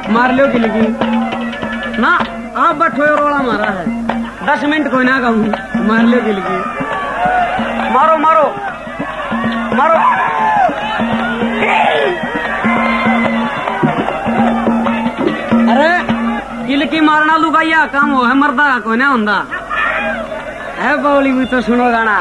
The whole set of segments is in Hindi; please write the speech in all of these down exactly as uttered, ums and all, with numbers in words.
मार लो कि लगी ना आप बैठो रोड़ा मारा है दस मिनट कोई ना कहूँ मार लो कि लगी मारो मारो मारो अरे गिलकी मारना लुगाइया काम हो है मरदा कोई ना होंदा है बोली भी तो सुनो गाना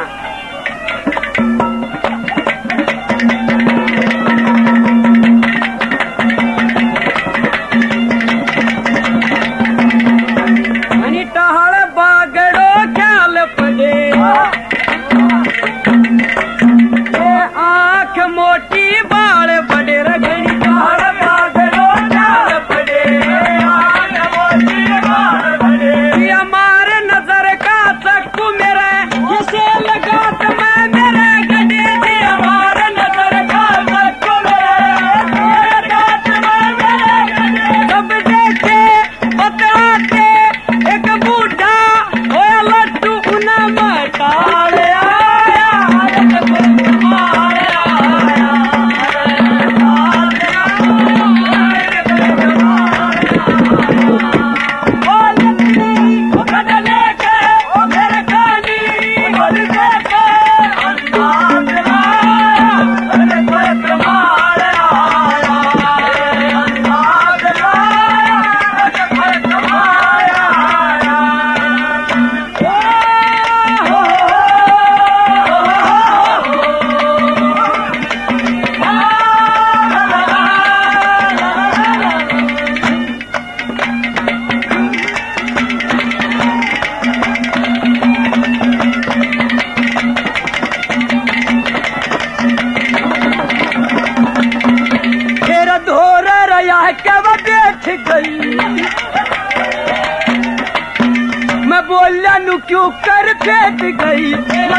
मैं बोला नु क्यों कर फेंक गई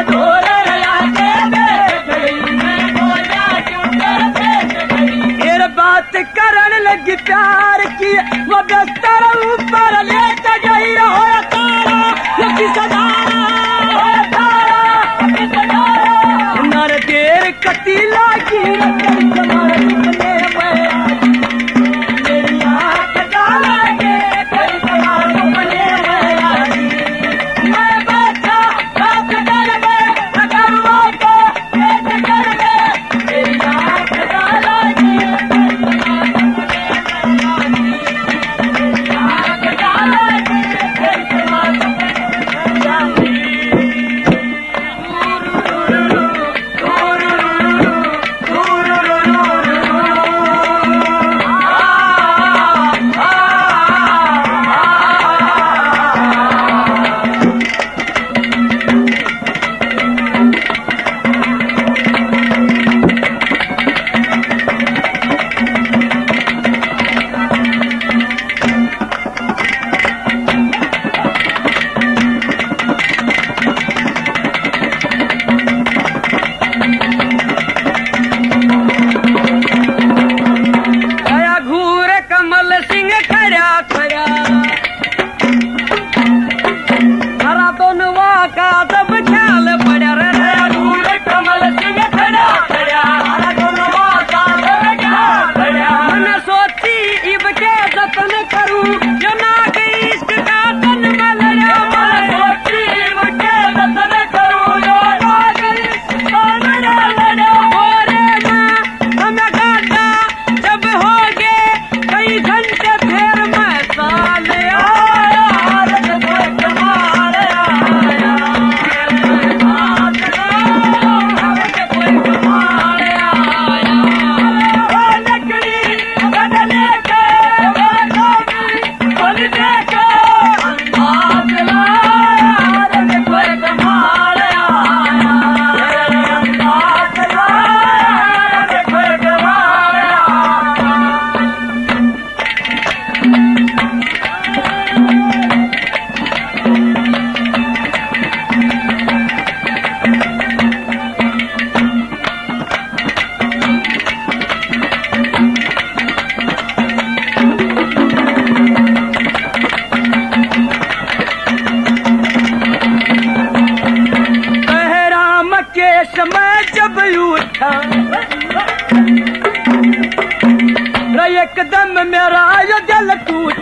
फिर बात करने लगी प्यार की वो बिस्तर ऊपर लेट गई हो तारा लगी सदारा नर देर कटी लागी no, no, no.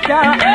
बच्चा